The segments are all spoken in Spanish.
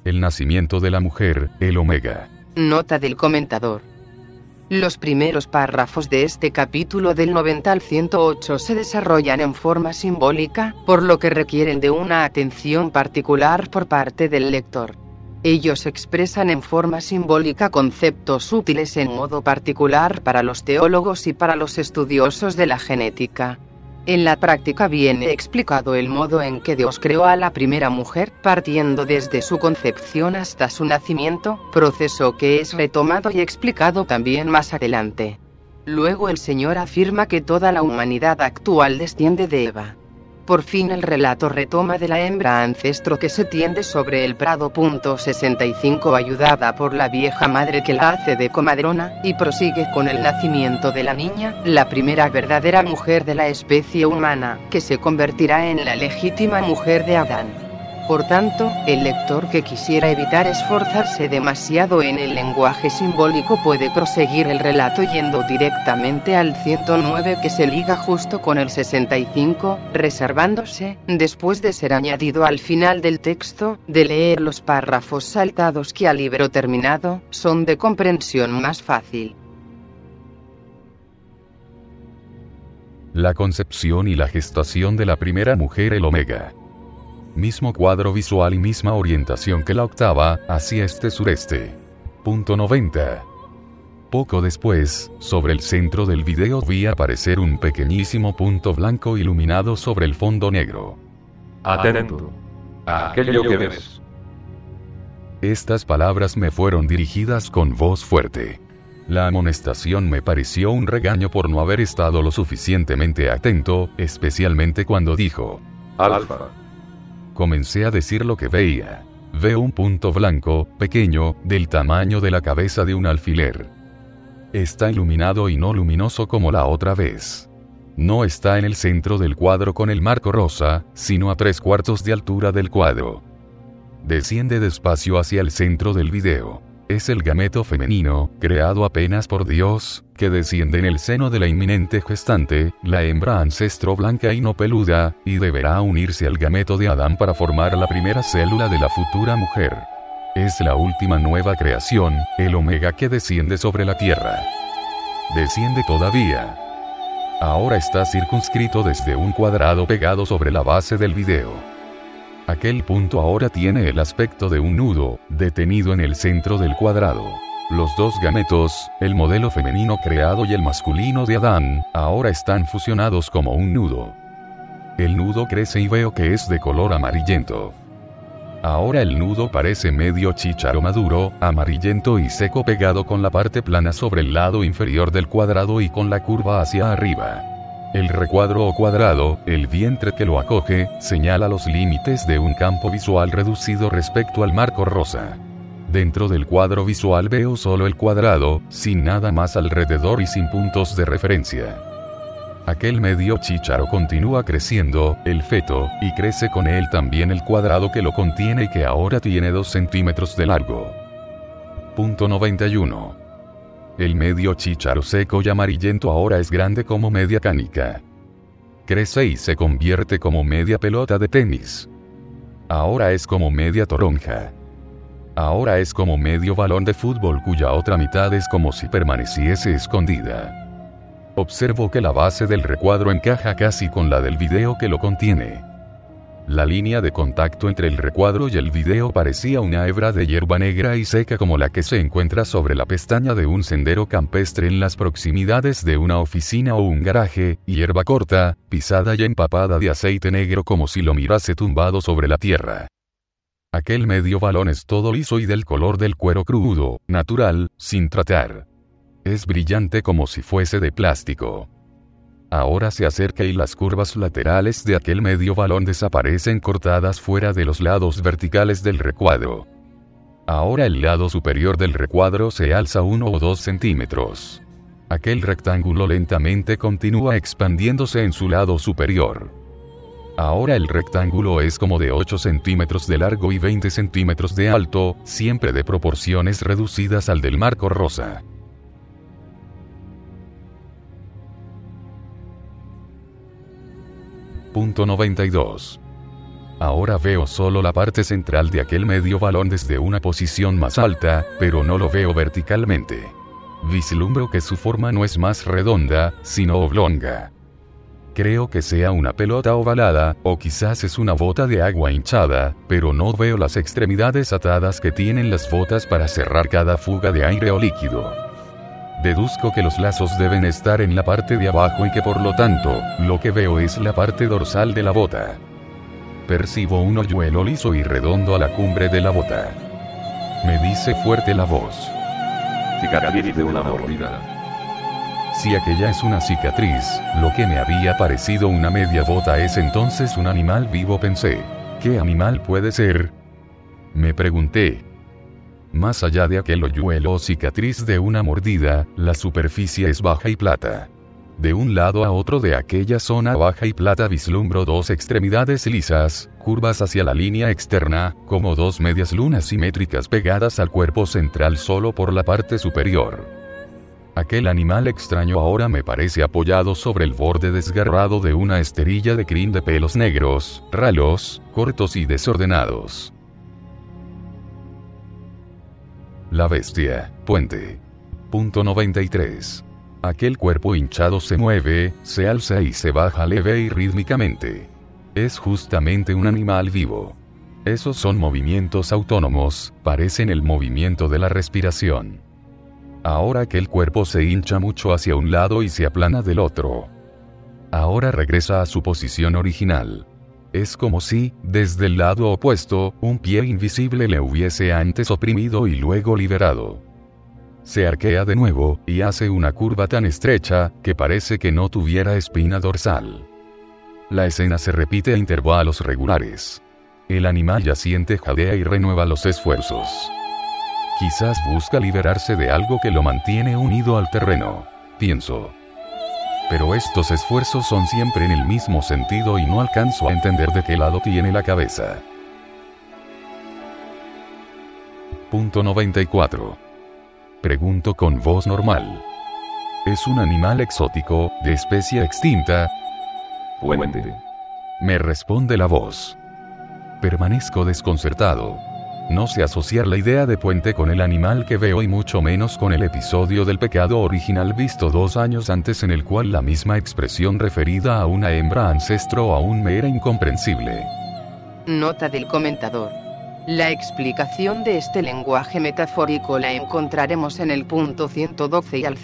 El nacimiento de la mujer, el Omega. Nota del comentador. Los primeros párrafos de este capítulo del 90 al 108 se desarrollan en forma simbólica, por lo que requieren de una atención particular por parte del lector. Ellos expresan en forma simbólica conceptos útiles en modo particular para los teólogos y para los estudiosos de la genética. En la práctica viene explicado el modo en que Dios creó a la primera mujer, partiendo desde su concepción hasta su nacimiento, proceso que es retomado y explicado también más adelante. Luego el Señor afirma que toda la humanidad actual desciende de Eva. Por fin el relato retoma de la hembra ancestro que se tiende sobre el prado. 65 ayudada por la vieja madre que la hace de comadrona, y prosigue con el nacimiento de la niña, la primera verdadera mujer de la especie humana, que se convertirá en la legítima mujer de Adán. Por tanto, el lector que quisiera evitar esforzarse demasiado en el lenguaje simbólico puede proseguir el relato yendo directamente al 109 que se liga justo con el 65, reservándose, después de ser añadido al final del texto, de leer los párrafos saltados que al libro terminado, son de comprensión más fácil. La concepción y la gestación de la primera mujer, el Omega. Mismo cuadro visual y misma orientación que la octava, hacia este-sureste. Punto 90. Poco después, sobre el centro del video vi aparecer un pequeñísimo punto blanco iluminado sobre el fondo negro. Atento a aquello que ves. Estas palabras me fueron dirigidas con voz fuerte. La amonestación me pareció un regaño por no haber estado lo suficientemente atento, especialmente cuando dijo: Alfa. Comencé a decir lo que veía. Veo un punto blanco, pequeño, del tamaño de la cabeza de un alfiler. Está iluminado y no luminoso como la otra vez. No está en el centro del cuadro con el marco rosa, sino a 3/4 de altura del cuadro. Desciende despacio hacia el centro del video. Es el gameto femenino, creado apenas por Dios, que desciende en el seno de la inminente gestante, la hembra ancestro blanca y no peluda, y deberá unirse al gameto de Adán para formar la primera célula de la futura mujer. Es la última nueva creación, el Omega que desciende sobre la tierra. Desciende todavía. Ahora está circunscrito desde un cuadrado pegado sobre la base del video. Aquel punto ahora tiene el aspecto de un nudo, detenido en el centro del cuadrado. Los dos gametos, el modelo femenino creado y el masculino de Adán, ahora están fusionados como un nudo. El nudo crece y veo que es de color amarillento. Ahora el nudo parece medio chícharo maduro, amarillento y seco pegado con la parte plana sobre el lado inferior del cuadrado y con la curva hacia arriba. El recuadro o cuadrado, el vientre que lo acoge, señala los límites de un campo visual reducido respecto al marco rosa. Dentro del cuadro visual veo solo el cuadrado, sin nada más alrededor y sin puntos de referencia. Aquel medio chícharo continúa creciendo, el feto, y crece con él también el cuadrado que lo contiene y que ahora tiene 2 centímetros de largo. Punto 91. El medio chícharo seco y amarillento ahora es grande como media canica. Crece y se convierte como media pelota de tenis. Ahora es como media toronja. Ahora es como medio balón de fútbol cuya otra mitad es como si permaneciese escondida. Observo que la base del recuadro encaja casi con la del video que lo contiene. La línea de contacto entre el recuadro y el video parecía una hebra de hierba negra y seca como la que se encuentra sobre la pestaña de un sendero campestre en las proximidades de una oficina o un garaje, hierba corta, pisada y empapada de aceite negro como si lo mirase tumbado sobre la tierra. Aquel medio balón es todo liso y del color del cuero crudo, natural, sin tratar. Es brillante como si fuese de plástico. Ahora se acerca y las curvas laterales de aquel medio balón desaparecen cortadas fuera de los lados verticales del recuadro. Ahora el lado superior del recuadro se alza 1 o 2 centímetros. Aquel rectángulo lentamente continúa expandiéndose en su lado superior. Ahora el rectángulo es como de 8 centímetros de largo y 20 centímetros de alto, siempre de proporciones reducidas al del marco rosa. Punto 92. Ahora veo solo la parte central de aquel medio balón desde una posición más alta, pero no lo veo verticalmente. Vislumbro que su forma no es más redonda, sino oblonga. Creo que sea una pelota ovalada, o quizás es una bota de agua hinchada, pero no veo las extremidades atadas que tienen las botas para cerrar cada fuga de aire o líquido. Deduzco que los lazos deben estar en la parte de abajo y que por lo tanto, lo que veo es la parte dorsal de la bota. Percibo un hoyuelo liso y redondo a la cumbre de la bota. Me dice fuerte la voz. Cicatriz de una mordida. Si aquella es una cicatriz, lo que me había parecido una media bota es entonces un animal vivo, pensé. ¿Qué animal puede ser? Me pregunté. Más allá de aquel hoyuelo o cicatriz de una mordida, la superficie es baja y plata. De un lado a otro de aquella zona baja y plata vislumbro dos extremidades lisas, curvas hacia la línea externa, como dos medias lunas simétricas pegadas al cuerpo central solo por la parte superior. Aquel animal extraño ahora me parece apoyado sobre el borde desgarrado de una esterilla de crin de pelos negros, ralos, cortos y desordenados. La bestia, puente. Punto 93. Aquel cuerpo hinchado se mueve, se alza y se baja leve y rítmicamente. Es justamente un animal vivo. Esos son movimientos autónomos, parecen el movimiento de la respiración. Ahora aquel cuerpo se hincha mucho hacia un lado y se aplana del otro. Ahora regresa a su posición original. Es como si, desde el lado opuesto, un pie invisible le hubiese antes oprimido y luego liberado. Se arquea de nuevo, y hace una curva tan estrecha, que parece que no tuviera espina dorsal. La escena se repite a intervalos regulares. El animal yaciente jadea y renueva los esfuerzos. Quizás busca liberarse de algo que lo mantiene unido al terreno, pienso. Pero estos esfuerzos son siempre en el mismo sentido y no alcanzo a entender de qué lado tiene la cabeza. Punto 94. Pregunto con voz normal. ¿Es un animal exótico, de especie extinta? Puente. Me responde la voz. Permanezco desconcertado. No sé asociar la idea de puente con el animal que veo y mucho menos con el episodio del pecado original visto 2 años antes en el cual la misma expresión referida a una hembra ancestro aún me era incomprensible. Nota del comentador. La explicación de este lenguaje metafórico la encontraremos en el punto 112 y al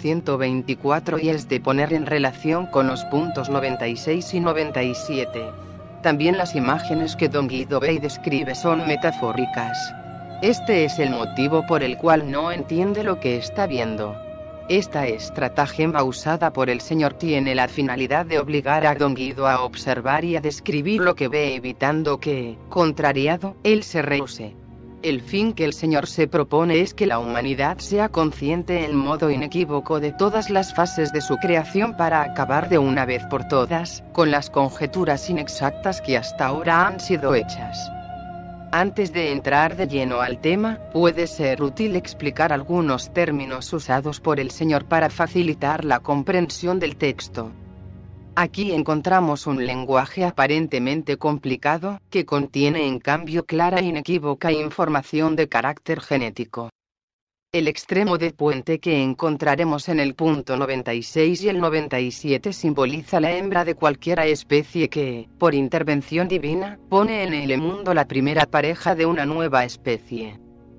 124 y es de poner en relación con los puntos 96 y 97. También las imágenes que Don Guido Bey describe son metafóricas. Este es el motivo por el cual no entiende lo que está viendo. Esta estratagema usada por el Señor tiene la finalidad de obligar a Don Guido a observar y a describir lo que ve evitando que, contrariado, él se rehúse. El fin que el Señor se propone es que la humanidad sea consciente en modo inequívoco de todas las fases de su creación para acabar de una vez por todas, con las conjeturas inexactas que hasta ahora han sido hechas. Antes de entrar de lleno al tema, puede ser útil explicar algunos términos usados por el Señor para facilitar la comprensión del texto. Aquí encontramos un lenguaje aparentemente complicado, que contiene en cambio clara e inequívoca información de carácter genético. El extremo de puente que encontraremos en el punto 96 y el 97 simboliza la hembra de cualquiera especie que, por intervención divina, pone en el mundo la primera pareja de una nueva especie.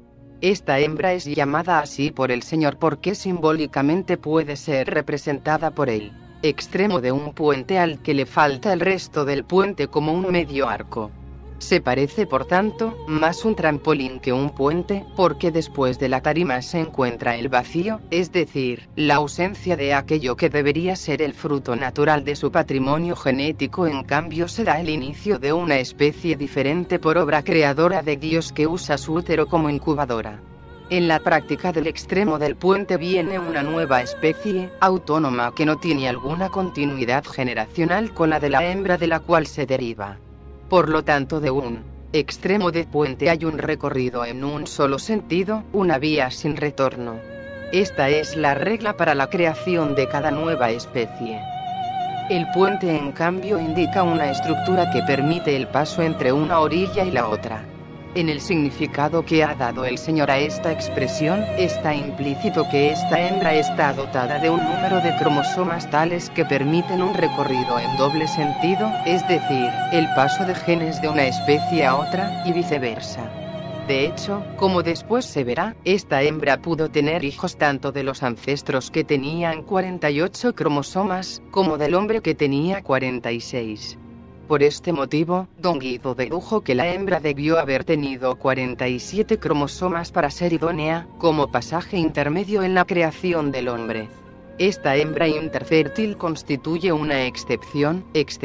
Esta hembra es llamada así por el Señor porque simbólicamente puede ser representada por el extremo de un puente al que le falta el resto del puente como un medio arco. Se parece por tanto, más un trampolín que un puente, porque después de la tarima se encuentra el vacío, es decir, la ausencia de aquello que debería ser el fruto natural de su patrimonio genético. En cambio se da el inicio de una especie diferente por obra creadora de Dios que usa su útero como incubadora. En la práctica del extremo del puente viene una nueva especie, autónoma que no tiene alguna continuidad generacional con la de la hembra de la cual se deriva. Por lo tanto, de un extremo de puente hay un recorrido en un solo sentido, una vía sin retorno. Esta es la regla para la creación de cada nueva especie. El puente en cambio indica una estructura que permite el paso entre una orilla y la otra. En el significado que ha dado el Señor a esta expresión, está implícito que esta hembra está dotada de un número de cromosomas tales que permiten un recorrido en doble sentido, es decir, el paso de genes de una especie a otra, y viceversa. De hecho, como después se verá, esta hembra pudo tener hijos tanto de los ancestros que tenían 48 cromosomas, como del hombre que tenía 46. Por este motivo, Don Guido dedujo que la hembra debió haber tenido 47 cromosomas para ser idónea, como pasaje intermedio en la creación del hombre. Esta hembra interfértil constituye una excepción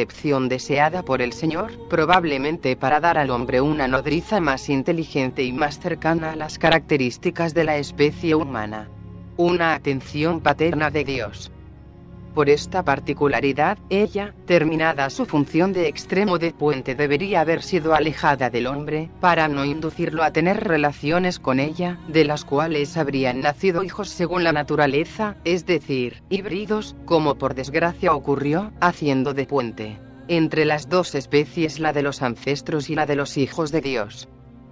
deseada por el Señor, probablemente para dar al hombre una nodriza más inteligente y más cercana a las características de la especie humana. Una atención paterna de Dios. Por esta particularidad, ella, terminada su función de extremo de puente, debería haber sido alejada del hombre, para no inducirlo a tener relaciones con ella, de las cuales habrían nacido hijos según la naturaleza, es decir, híbridos, como por desgracia ocurrió, haciendo de puente entre las dos especies, la de los ancestros y la de los hijos de Dios.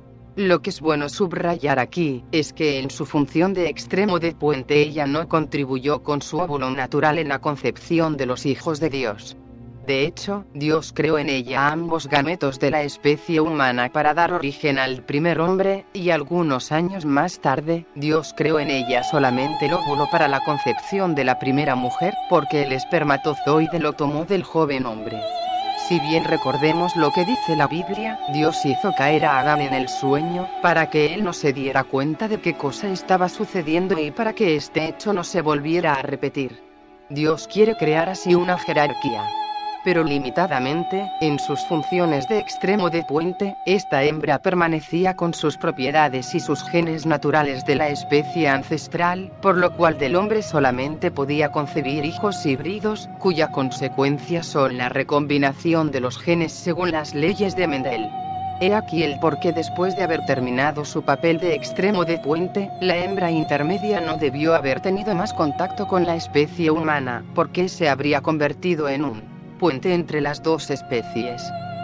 Lo que es bueno subrayar aquí, es que en su función de extremo de puente ella no contribuyó con su óvulo natural en la concepción de los hijos de Dios. De hecho, Dios creó en ella ambos gametos de la especie humana para dar origen al primer hombre, y algunos años más tarde, Dios creó en ella solamente el óvulo para la concepción de la primera mujer, porque el espermatozoide lo tomó del joven hombre. Si bien recordemos lo que dice la Biblia, Dios hizo caer a Adán en el sueño, para que él no se diera cuenta de qué cosa estaba sucediendo y para que este hecho no se volviera a repetir. Dios quiere crear así una jerarquía, pero limitadamente, en sus funciones de extremo de puente, esta hembra permanecía con sus propiedades y sus genes naturales de la especie ancestral, por lo cual del hombre solamente podía concebir hijos híbridos, cuya consecuencia son la recombinación de los genes según las leyes de Mendel. He aquí el porqué después de haber terminado su papel de extremo de puente, la hembra intermedia no debió haber tenido más contacto con la especie humana, porque se habría convertido en un puente entre las dos especies.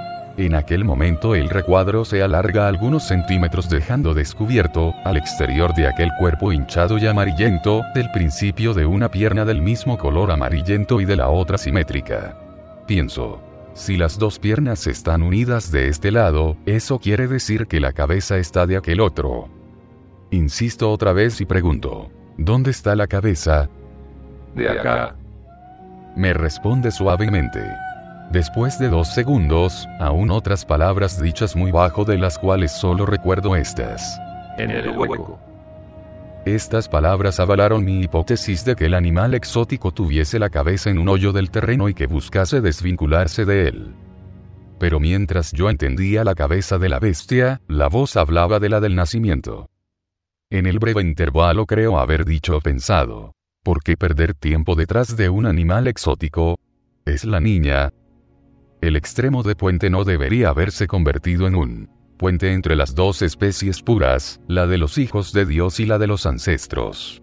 En aquel momento el recuadro se alarga algunos centímetros dejando descubierto, al exterior de aquel cuerpo hinchado y amarillento, el principio de una pierna del mismo color amarillento y de la otra simétrica. Pienso, si las dos piernas están unidas de este lado, eso quiere decir que la cabeza está de aquel otro. Insisto otra vez y pregunto, ¿dónde está la cabeza? De acá. Me responde suavemente. Después de 2 segundos, aún otras palabras dichas muy bajo de las cuales solo recuerdo estas. En el hueco. Estas palabras avalaron mi hipótesis de que el animal exótico tuviese la cabeza en un hoyo del terreno y que buscase desvincularse de él. Pero mientras yo entendía la cabeza de la bestia, la voz hablaba de la del nacimiento. En el breve intervalo creo haber dicho o pensado, ¿por qué perder tiempo detrás de un animal exótico? Es la niña. El extremo de puente no debería haberse convertido en un puente entre las dos especies puras, la de los hijos de Dios y la de los ancestros.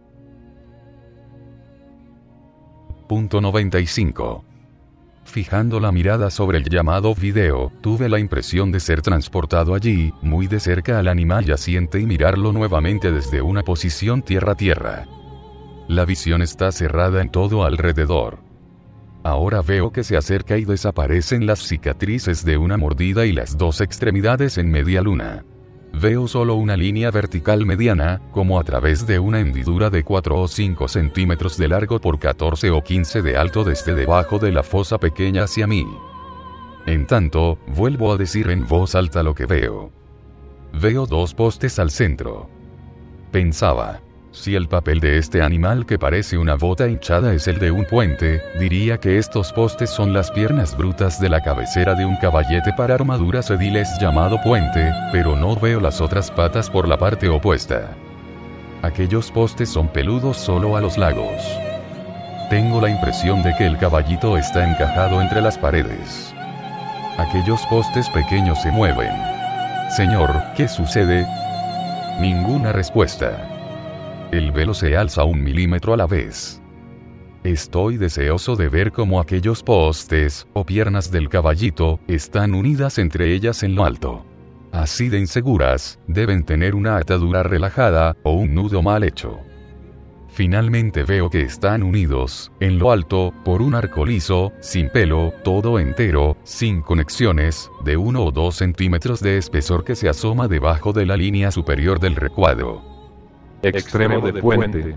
Punto 95. Fijando la mirada sobre el llamado video, tuve la impresión de ser transportado allí, muy de cerca al animal yaciente y mirarlo nuevamente desde una posición tierra-tierra. La visión está cerrada en todo alrededor. Ahora veo que se acerca y desaparecen las cicatrices de una mordida y las dos extremidades en media luna. Veo solo una línea vertical mediana, como a través de una hendidura de 4 o 5 centímetros de largo por 14 o 15 de alto desde debajo de la fosa pequeña hacia mí. En tanto, vuelvo a decir en voz alta lo que veo. Veo 2 postes al centro. Pensaba, si el papel de este animal que parece una bota hinchada es el de un puente, diría que estos postes son las piernas brutas de la cabecera de un caballete para armaduras ediles llamado puente, pero no veo las otras patas por la parte opuesta. Aquellos postes son peludos solo a los lados. Tengo la impresión de que el caballito está encajado entre las paredes. Aquellos postes pequeños se mueven. Señor, ¿qué sucede? Ninguna respuesta. El velo se alza 1 milímetro a la vez. Estoy deseoso de ver cómo aquellos postes, o piernas del caballito, están unidas entre ellas en lo alto. Así de inseguras, deben tener una atadura relajada, o un nudo mal hecho. Finalmente veo que están unidos, en lo alto, por un arco liso, sin pelo, todo entero, sin conexiones, de 1 o 2 centímetros de espesor que se asoma debajo de la línea superior del recuadro. Extremo de puente.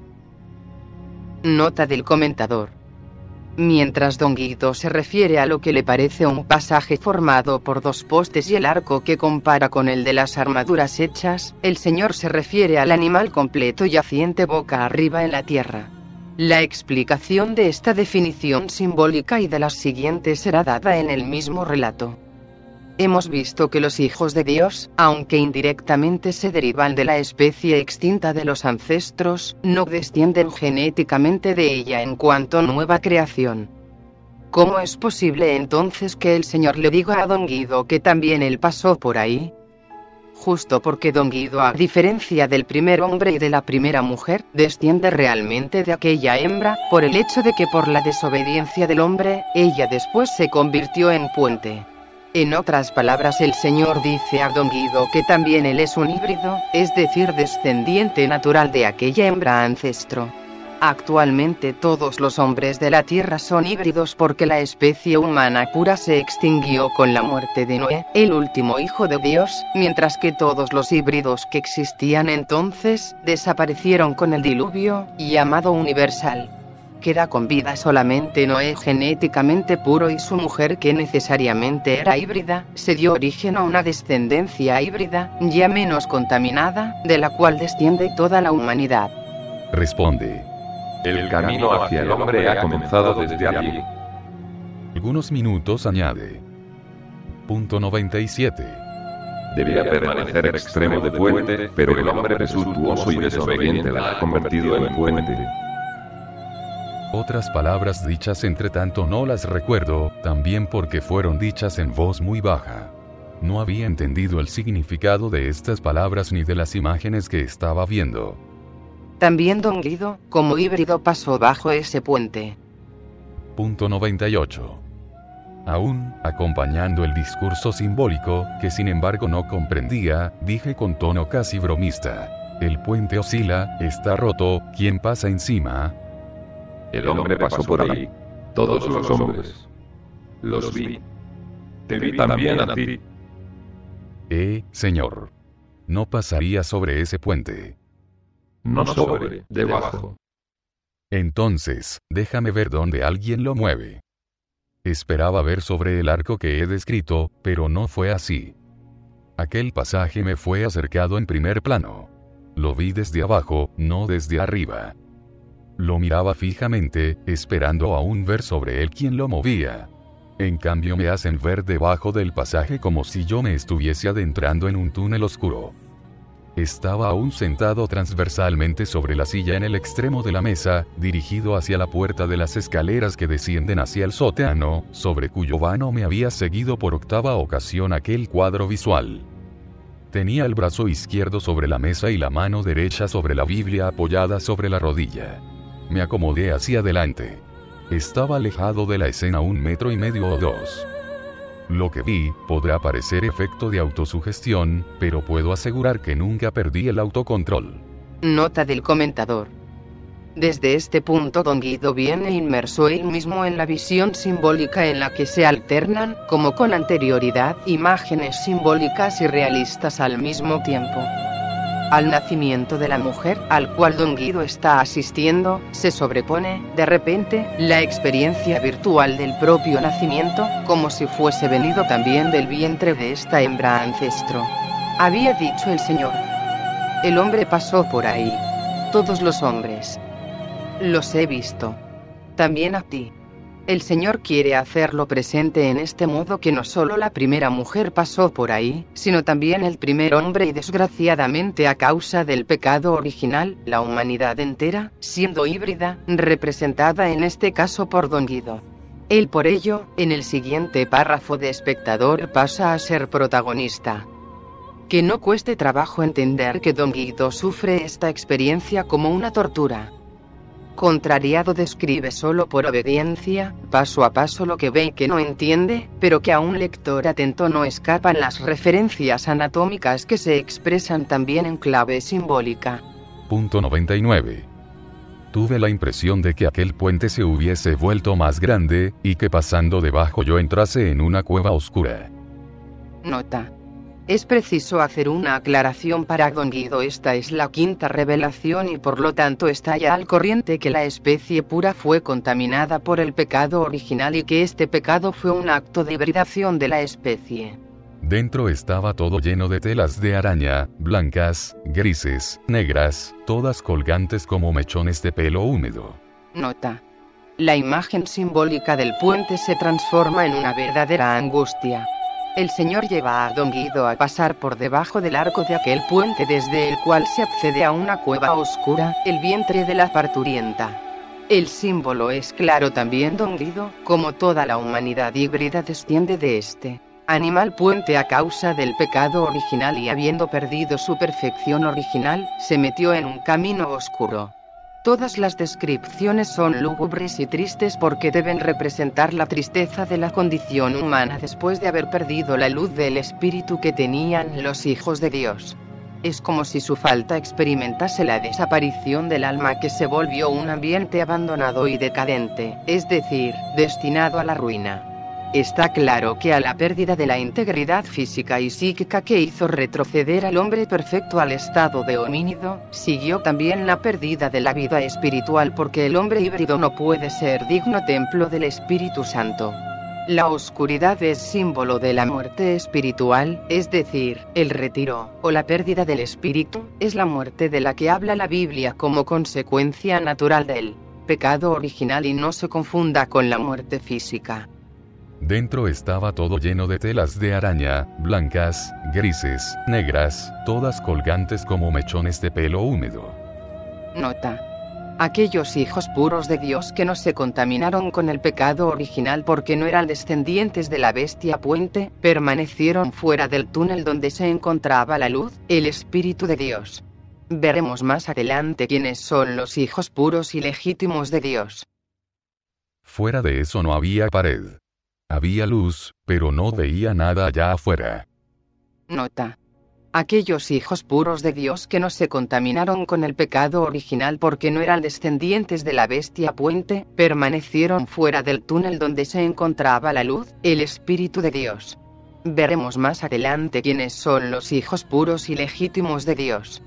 Nota del comentador. Mientras Don Guido se refiere a lo que le parece un pasaje formado por 2 postes y el arco que compara con el de las armaduras hechas, el señor se refiere al animal completo yaciente boca arriba en la tierra. La explicación de esta definición simbólica y de las siguientes será dada en el mismo relato. Hemos visto que los hijos de Dios, aunque indirectamente se derivan de la especie extinta de los ancestros, no descienden genéticamente de ella en cuanto nueva creación. ¿Cómo es posible entonces que el Señor le diga a Don Guido que también él pasó por ahí? Justo porque Don Guido, a diferencia del primer hombre y de la primera mujer, desciende realmente de aquella hembra, por el hecho de que por la desobediencia del hombre, ella después se convirtió en puente. En otras palabras, el Señor dice a Don Guido que también él es un híbrido, es decir, descendiente natural de aquella hembra ancestro. Actualmente todos los hombres de la tierra son híbridos porque la especie humana pura se extinguió con la muerte de Noé, el último hijo de Dios, mientras que todos los híbridos que existían entonces, desaparecieron con el diluvio, llamado universal. Queda con vida solamente Noé, genéticamente puro, y su mujer, que necesariamente era híbrida, se dio origen a una descendencia híbrida, ya menos contaminada, de la cual desciende toda la humanidad. Responde. El camino hacia el hombre ha comenzado desde allí. Algunos minutos añade. Punto 97. Debía permanecer extremo de puente, pero el hombre presuntuoso y desobediente la ha convertido en puente. Otras palabras dichas entre tanto no las recuerdo, también porque fueron dichas en voz muy baja. No había entendido el significado de estas palabras ni de las imágenes que estaba viendo. También Don Guido, como híbrido, pasó bajo ese puente. Punto 98. Aún, acompañando el discurso simbólico, que sin embargo no comprendía, dije con tono casi bromista: el puente oscila, está roto, ¿quién pasa encima? El hombre pasó por ahí. Todos los hombres. Los vi. Te vi también a ti. Señor. No pasaría sobre ese puente. No sobre, debajo. Entonces, déjame ver dónde alguien lo mueve. Esperaba ver sobre el arco que he descrito, pero no fue así. Aquel pasaje me fue acercado en primer plano. Lo vi desde abajo, no desde arriba. Lo miraba fijamente, esperando aún ver sobre él quién lo movía. En cambio me hacen ver debajo del pasaje como si yo me estuviese adentrando en un túnel oscuro. Estaba aún sentado transversalmente sobre la silla en el extremo de la mesa, dirigido hacia la puerta de las escaleras que descienden hacia el sótano, sobre cuyo vano me había seguido por 8ª ocasión aquel cuadro visual. Tenía el brazo izquierdo sobre la mesa y la mano derecha sobre la Biblia apoyada sobre la rodilla. Me acomodé hacia adelante. Estaba alejado de la escena 1,5 metros o 2. Lo que vi podrá parecer efecto de autosugestión, pero puedo asegurar que nunca perdí el autocontrol. Nota del comentador. Desde este punto Don Guido viene inmerso él mismo en la visión simbólica en la que se alternan, como con anterioridad, imágenes simbólicas y realistas al mismo tiempo. Al nacimiento de la mujer, al cual Don Guido está asistiendo, se sobrepone, de repente, la experiencia virtual del propio nacimiento, como si fuese venido también del vientre de esta hembra ancestro. Había dicho el Señor: el hombre pasó por ahí. Todos los hombres. Los he visto. También a ti. El Señor quiere hacerlo presente en este modo, que no solo la primera mujer pasó por ahí, sino también el primer hombre, y desgraciadamente a causa del pecado original, la humanidad entera, siendo híbrida, representada en este caso por Don Guido. Él por ello, en el siguiente párrafo de espectador, pasa a ser protagonista. Que no cueste trabajo entender que Don Guido sufre esta experiencia como una tortura. Contrariado describe solo por obediencia, paso a paso lo que ve y que no entiende, pero que a un lector atento no escapan las referencias anatómicas que se expresan también en clave simbólica. Punto 99. Tuve la impresión de que aquel puente se hubiese vuelto más grande, y que pasando debajo yo entrase en una cueva oscura. Nota. Es preciso hacer una aclaración para Don Guido. Esta es la quinta revelación y por lo tanto está ya al corriente que la especie pura fue contaminada por el pecado original y que este pecado fue un acto de hibridación de la especie. Dentro estaba todo lleno de telas de araña, blancas, grises, negras, todas colgantes como mechones de pelo húmedo. Nota. La imagen simbólica del puente se transforma en una verdadera angustia. El Señor lleva a Don Guido a pasar por debajo del arco de aquel puente desde el cual se accede a una cueva oscura, el vientre de la parturienta. El símbolo es claro también. Don Guido, como toda la humanidad híbrida, desciende de este animal puente a causa del pecado original y habiendo perdido su perfección original, se metió en un camino oscuro. Todas las descripciones son lúgubres y tristes porque deben representar la tristeza de la condición humana después de haber perdido la luz del espíritu que tenían los hijos de Dios. Es como si su falta experimentase la desaparición del alma que se volvió un ambiente abandonado y decadente, es decir, destinado a la ruina. Está claro que a la pérdida de la integridad física y psíquica que hizo retroceder al hombre perfecto al estado de homínido, siguió también la pérdida de la vida espiritual porque el hombre híbrido no puede ser digno templo del Espíritu Santo. La oscuridad es símbolo de la muerte espiritual, es decir, el retiro, o la pérdida del espíritu, es la muerte de la que habla la Biblia como consecuencia natural del pecado original y no se confunda con la muerte física. Dentro estaba todo lleno de telas de araña, blancas, grises, negras, todas colgantes como mechones de pelo húmedo. Nota. Aquellos hijos puros de Dios que no se contaminaron con el pecado original porque no eran descendientes de la bestia puente, permanecieron fuera del túnel donde se encontraba la luz, el Espíritu de Dios. Veremos más adelante quiénes son los hijos puros y legítimos de Dios. Fuera de eso no había pared. Había luz, pero no veía nada allá afuera. Nota. Aquellos hijos puros de Dios que no se contaminaron con el pecado original porque no eran descendientes de la bestia puente, permanecieron fuera del túnel donde se encontraba la luz, el Espíritu de Dios. Veremos más adelante quiénes son los hijos puros y legítimos de Dios.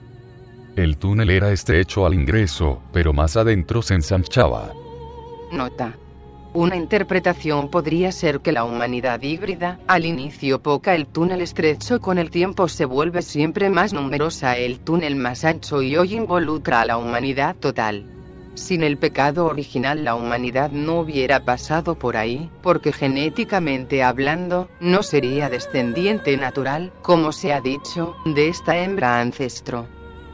El túnel era estrecho al ingreso, pero más adentro se ensanchaba. Nota. Una interpretación podría ser que la humanidad híbrida, al inicio poca el túnel estrecho, con el tiempo se vuelve siempre más numerosa el túnel más ancho y hoy involucra a la humanidad total. Sin el pecado original la humanidad no hubiera pasado por ahí, porque genéticamente hablando, no sería descendiente natural, como se ha dicho, de esta hembra ancestro.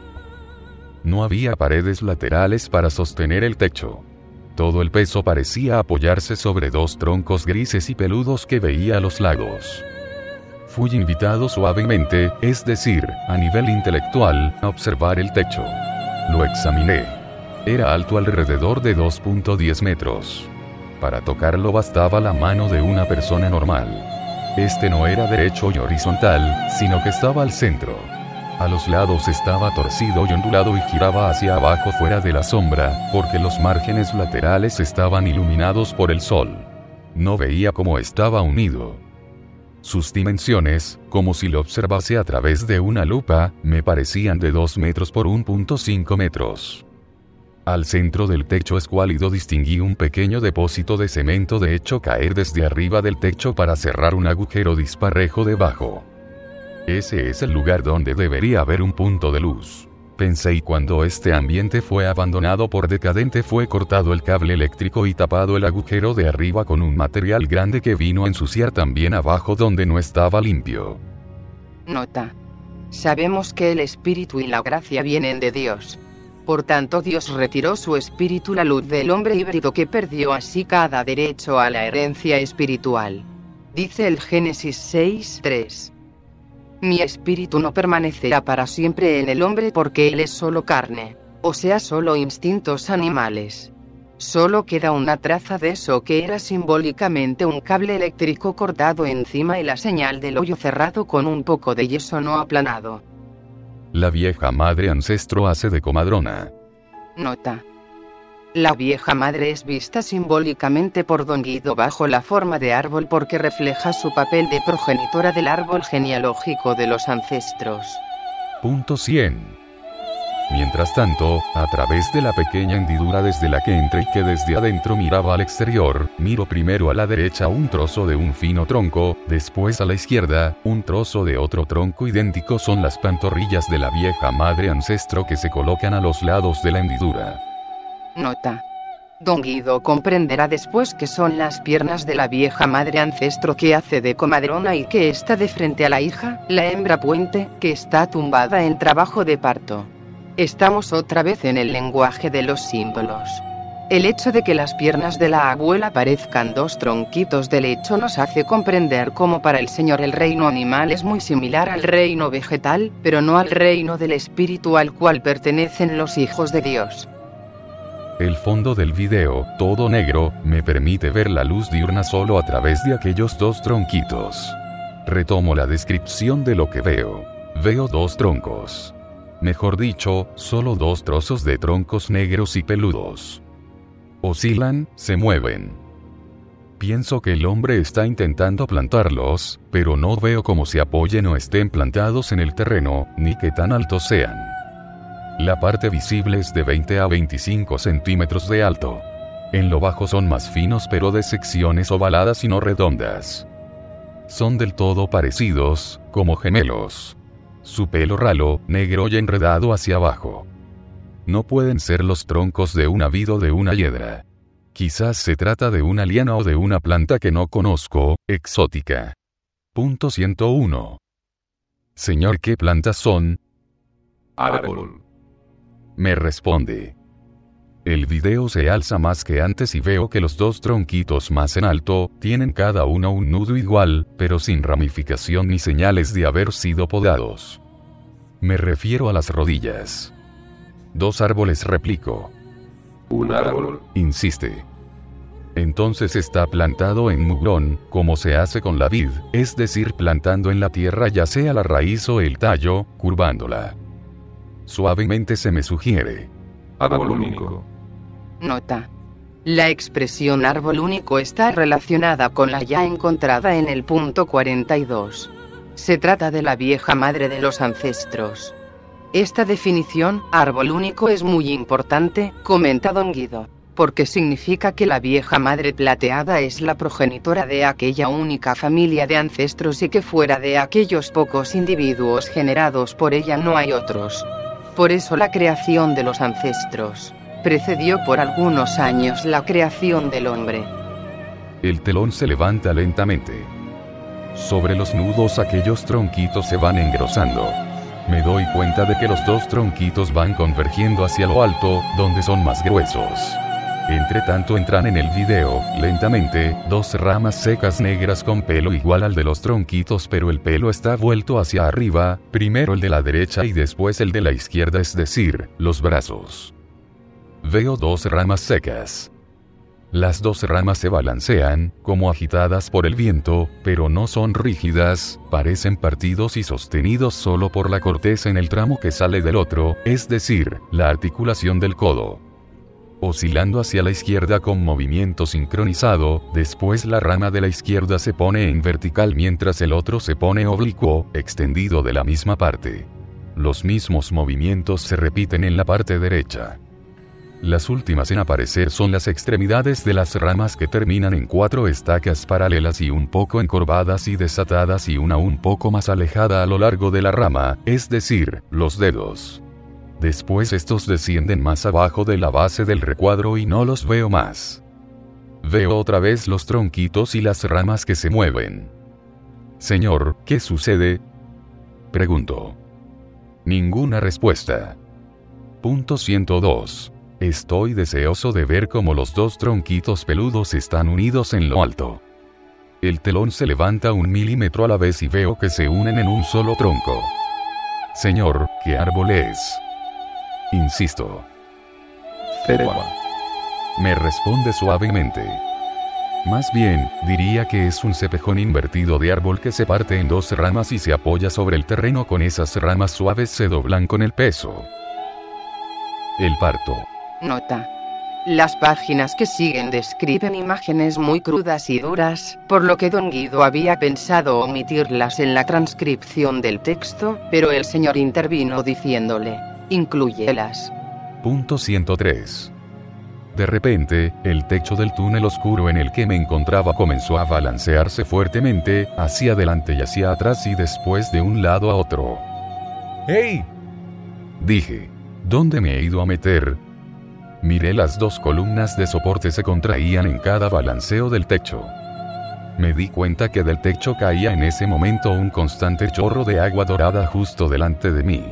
No había paredes laterales para sostener el techo. Todo el peso parecía apoyarse sobre dos troncos grises y peludos que veía a los lados. Fui invitado suavemente, es decir, a nivel intelectual, a observar el techo. Lo examiné. Era alto alrededor de 2.10 metros. Para tocarlo bastaba la mano de una persona normal. Este no era derecho y horizontal, sino que estaba al centro. A los lados estaba torcido y ondulado y giraba hacia abajo fuera de la sombra, porque los márgenes laterales estaban iluminados por el sol. No veía cómo estaba unido. Sus dimensiones, como si lo observase a través de una lupa, me parecían de 2 metros por 1.5 metros. Al centro del techo escuálido distinguí un pequeño depósito de cemento de hecho caer desde arriba del techo para cerrar un agujero disparejo debajo. Ese es el lugar donde debería haber un punto de luz, pensé, y cuando este ambiente fue abandonado por decadente fue cortado el cable eléctrico y tapado el agujero de arriba con un material grande que vino a ensuciar también abajo donde no estaba limpio. Nota. Sabemos que el Espíritu y la gracia vienen de Dios. Por tanto Dios retiró su espíritu, la luz del hombre híbrido, que perdió así cada derecho a la herencia espiritual. Dice el Génesis 6:3. Mi espíritu no permanecerá para siempre en el hombre porque él es solo carne. O sea, solo instintos animales. Solo queda una traza de eso que era simbólicamente un cable eléctrico cortado encima y la señal del hoyo cerrado con un poco de yeso no aplanado. La vieja madre ancestro hace de comadrona. Nota. La vieja madre es vista simbólicamente por Don Guido bajo la forma de árbol porque refleja su papel de progenitora del árbol genealógico de los ancestros. Punto 100. Mientras tanto, a través de la pequeña hendidura desde la que entré y que desde adentro miraba al exterior, miro primero a la derecha un trozo de un fino tronco, después a la izquierda, un trozo de otro tronco idéntico. Son las pantorrillas de la vieja madre ancestro que se colocan a los lados de la hendidura. Nota. Don Guido comprenderá después que son las piernas de la vieja madre ancestro que hace de comadrona y que está de frente a la hija, la hembra puente, que está tumbada en trabajo de parto. Estamos otra vez en el lenguaje de los símbolos. El hecho de que las piernas de la abuela parezcan dos tronquitos de lecho nos hace comprender cómo para el Señor el reino animal es muy similar al reino vegetal, pero no al reino del espíritu al cual pertenecen los hijos de Dios. El fondo del video, todo negro, me permite ver la luz diurna solo a través de aquellos dos tronquitos. Retomo la descripción de lo que veo. Veo dos troncos. Mejor dicho, solo dos trozos de troncos negros y peludos. Oscilan, se mueven. Pienso que el hombre está intentando plantarlos, pero no veo cómo se apoyen o estén plantados en el terreno, ni qué tan altos sean. La parte visible es de 20 a 25 centímetros de alto. En lo bajo son más finos pero de secciones ovaladas y no redondas. Son del todo parecidos, como gemelos. Su pelo ralo, negro y enredado hacia abajo. No pueden ser los troncos de una vid o de una hiedra. Quizás se trata de una liana o de una planta que no conozco, exótica. Punto 101. Señor, ¿qué plantas son? Árbol. Me responde. El video se alza más que antes y veo que los dos tronquitos más en alto, tienen cada uno un nudo igual, pero sin ramificación ni señales de haber sido podados. Me refiero a las rodillas. Dos árboles, replico. Un árbol. Insiste. Entonces está plantado en mugrón, como se hace con la vid, es decir, plantando en la tierra ya sea la raíz o el tallo, curvándola. Suavemente se me sugiere. Árbol único. Nota. La expresión árbol único está relacionada con la ya encontrada en el punto 42. Se trata de la vieja madre de los ancestros. Esta definición, árbol único, es muy importante, comenta Don Guido, porque significa que la vieja madre plateada es la progenitora de aquella única familia de ancestros y que fuera de aquellos pocos individuos generados por ella no hay otros. Por eso la creación de los ancestros precedió por algunos años la creación del hombre. El telón se levanta lentamente. Sobre los nudos aquellos tronquitos se van engrosando. Me doy cuenta de que los dos tronquitos van convergiendo hacia lo alto, donde son más gruesos. Entre tanto entran en el video, lentamente, dos ramas secas negras con pelo igual al de los tronquitos, pero el pelo está vuelto hacia arriba, primero el de la derecha y después el de la izquierda, es decir, los brazos. Veo dos ramas secas. Las dos ramas se balancean, como agitadas por el viento, pero no son rígidas, parecen partidos y sostenidos solo por la corteza en el tramo que sale del otro, es decir, la articulación del codo. Oscilando hacia la izquierda con movimiento sincronizado, después la rama de la izquierda se pone en vertical mientras el otro se pone oblicuo, extendido de la misma parte. Los mismos movimientos se repiten en la parte derecha. Las últimas en aparecer son las extremidades de las ramas que terminan en 4 estacas paralelas y un poco encorvadas y desatadas y una un poco más alejada a lo largo de la rama, es decir, los dedos. Después estos descienden más abajo de la base del recuadro y no los veo más. Veo otra vez los tronquitos y las ramas que se mueven. Señor, ¿qué sucede? Pregunto. Ninguna respuesta. Punto 102. Estoy deseoso de ver cómo los dos tronquitos peludos están unidos en lo alto. El telón se levanta 1 milímetro a la vez y veo que se unen en un solo tronco. Señor, ¿qué árbol es? insisto. Ceba. Me responde suavemente. Más bien, diría que es un cepejón invertido de árbol que se parte en dos ramas y se apoya sobre el terreno con esas ramas suaves se doblan con el peso. El parto. Nota. Las páginas que siguen describen imágenes muy crudas y duras, por lo que don Guido había pensado omitirlas en la transcripción del texto, pero el señor intervino diciéndole, inclúyelas. Punto 103. De repente, el techo del túnel oscuro en el que me encontraba comenzó a balancearse fuertemente, hacia adelante y hacia atrás y después de un lado a otro. ¡Hey! Dije. ¿Dónde me he ido a meter? Miré las dos columnas de soporte se contraían en cada balanceo del techo. Me di cuenta que del techo caía en ese momento un constante chorro de agua dorada justo delante de mí.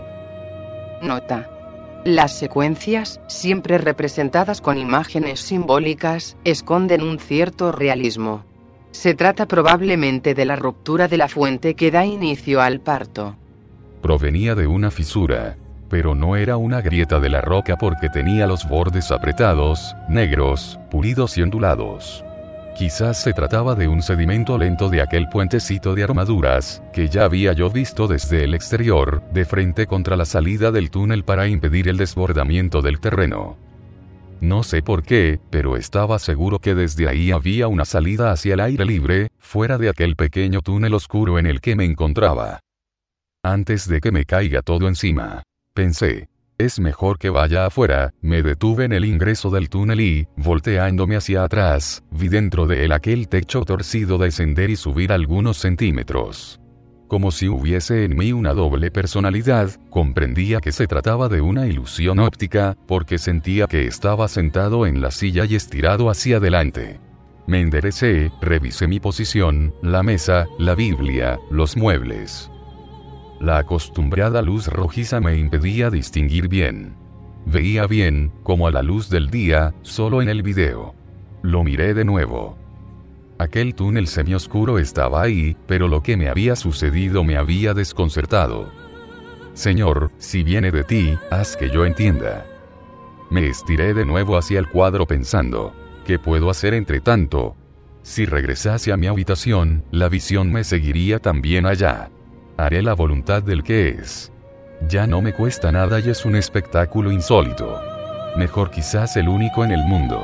Nota. Las secuencias, siempre representadas con imágenes simbólicas, esconden un cierto realismo. Se trata probablemente de la ruptura de la fuente que da inicio al parto. Provenía de una fisura, pero no era una grieta de la roca porque tenía los bordes apretados, negros, pulidos y ondulados. Quizás se trataba de un sedimento lento de aquel puentecito de armaduras, que ya había yo visto desde el exterior, de frente contra la salida del túnel para impedir el desbordamiento del terreno. No sé por qué, pero estaba seguro que desde ahí había una salida hacia el aire libre, fuera de aquel pequeño túnel oscuro en el que me encontraba. Antes de que me caiga todo encima, pensé. Es mejor que vaya afuera. Me detuve en el ingreso del túnel y, volteándome hacia atrás, vi dentro de él aquel techo torcido descender y subir algunos centímetros. Como si hubiese en mí una doble personalidad, comprendía que se trataba de una ilusión óptica, porque sentía que estaba sentado en la silla y estirado hacia adelante. Me enderecé, revisé mi posición, la mesa, la Biblia, los muebles. La acostumbrada luz rojiza me impedía distinguir bien. Veía bien, como a la luz del día, solo en el video. Lo miré de nuevo. Aquel túnel semioscuro estaba ahí, pero lo que me había sucedido me había desconcertado. Señor, si viene de ti, haz que yo entienda. Me estiré de nuevo hacia el cuadro pensando, ¿qué puedo hacer entre tanto? Si regresase a mi habitación, la visión me seguiría también allá. Haré la voluntad del que es. Ya no me cuesta nada y es un espectáculo insólito. Mejor quizás el único en el mundo.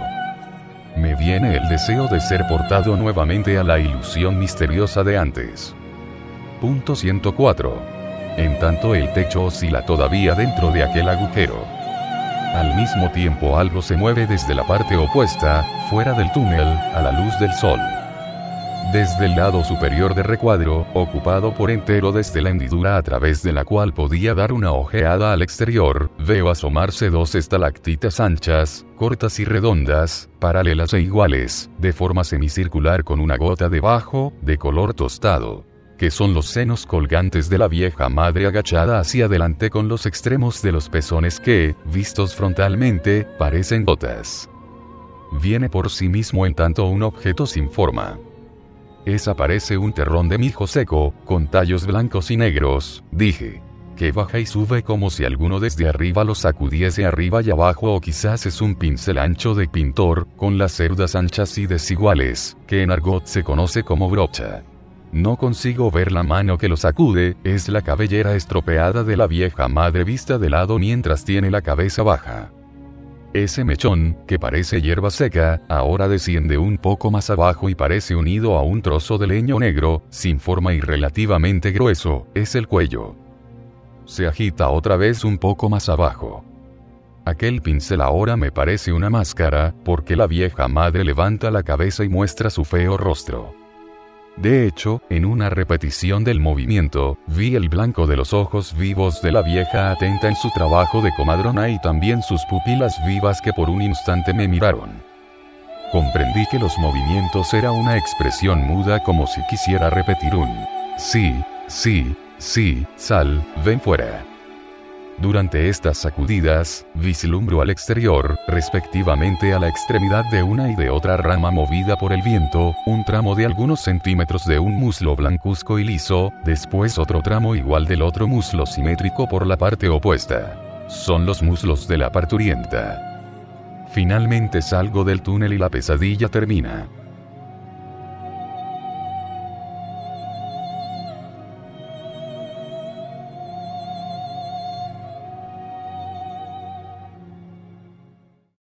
Me viene el deseo de ser portado nuevamente a la ilusión misteriosa de antes. Punto 104. En tanto el techo oscila todavía dentro de aquel agujero. Al mismo tiempo algo se mueve desde la parte opuesta, fuera del túnel, a la luz del sol. Desde el lado superior del recuadro, ocupado por entero desde la hendidura a través de la cual podía dar una ojeada al exterior, veo asomarse dos estalactitas anchas, cortas y redondas, paralelas e iguales, de forma semicircular con una gota debajo, de color tostado, que son los senos colgantes de la vieja madre agachada hacia adelante con los extremos de los pezones que, vistos frontalmente, parecen gotas. Viene por sí mismo en tanto un objeto sin forma. Parece un terrón de mijo seco, con tallos blancos y negros, dije, que baja y sube como si alguno desde arriba lo sacudiese arriba y abajo o quizás es un pincel ancho de pintor, con las cerdas anchas y desiguales, que en argot se conoce como brocha. No consigo ver la mano que lo sacude, es la cabellera estropeada de la vieja madre vista de lado mientras tiene la cabeza baja. Ese mechón, que parece hierba seca, ahora desciende un poco más abajo y parece unido a un trozo de leño negro, sin forma y relativamente grueso, es el cuello. Se agita otra vez un poco más abajo. Aquel pincel ahora me parece una máscara, porque la vieja madre levanta la cabeza y muestra su feo rostro. De hecho, en una repetición del movimiento, vi el blanco de los ojos vivos de la vieja atenta en su trabajo de comadrona y también sus pupilas vivas que por un instante me miraron. Comprendí que los movimientos era una expresión muda como si quisiera repetir un sí, sí, sí, sal, ven fuera. Durante estas sacudidas, vislumbro al exterior, respectivamente a la extremidad de una y de otra rama movida por el viento, un tramo de algunos centímetros de un muslo blancuzco y liso, después otro tramo igual del otro muslo simétrico por la parte opuesta. Son los muslos de la parturienta. Finalmente salgo del túnel y la pesadilla termina.